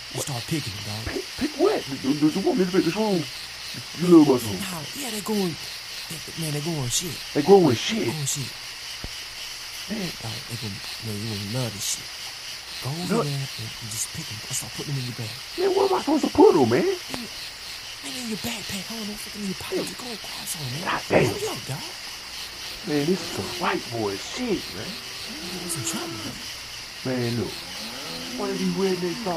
You start picking them, dog. Pick what? Do you want me to pick the shrooms? You little muscle. Nah, yeah, they're going shit. They growing shit. Growing shit. Man, Dog, you gonna love this shit. Go over there and just pick them. Start putting them in your bag. man, where am I supposed to put them, man? Man, in your backpack, I don't know, fucking in your pockets. Go across on, man. God damn. Hurry up, dog. Man, this is some white boy shit, man. You in some trouble, man. Man, look. One of these rednecks